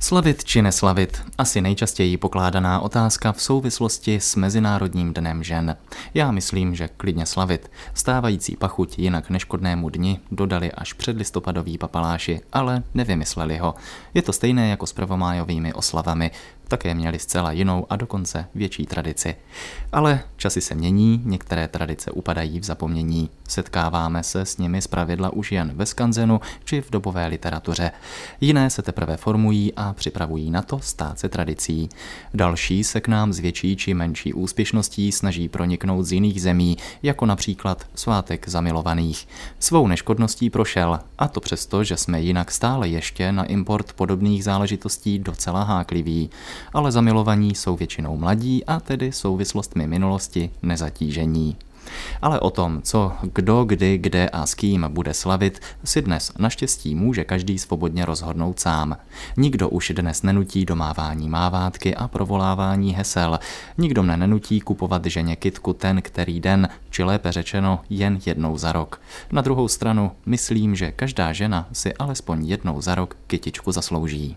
Slavit či neslavit? Asi nejčastěji pokládaná otázka v souvislosti s Mezinárodním dnem žen. Já myslím, že klidně slavit. Stávající pachuť jinak neškodnému dni dodali až předlistopadoví papaláši, ale nevymysleli ho. Je to stejné jako s prvomájovými oslavami. Také měli zcela jinou a dokonce větší tradici. Ale časy se mění, některé tradice upadají v zapomnění. Setkáváme se s nimi zpravidla už jen ve skanzenu či v dobové literatuře. Jiné se teprve formují a připravují na to stát se tradicí. Další se k nám s větší či menší úspěšností snaží proniknout z jiných zemí, jako například svátek zamilovaných. Svou neškodností prošel, a to přesto, že jsme jinak stále ještě na import podobných záležitostí docela hákliví. Ale zamilovaní jsou většinou mladí a tedy souvislostmi minulosti nezatížení. Ale o tom, co, kdo, kdy, kde a s kým bude slavit, si dnes naštěstí může každý svobodně rozhodnout sám. Nikdo už dnes nenutí domávání mávátky a provolávání hesel. Nikdo mne nenutí kupovat ženě kytku ten, který den, či lépe řečeno jen jednou za rok. Na druhou stranu myslím, že každá žena si alespoň jednou za rok kytičku zaslouží.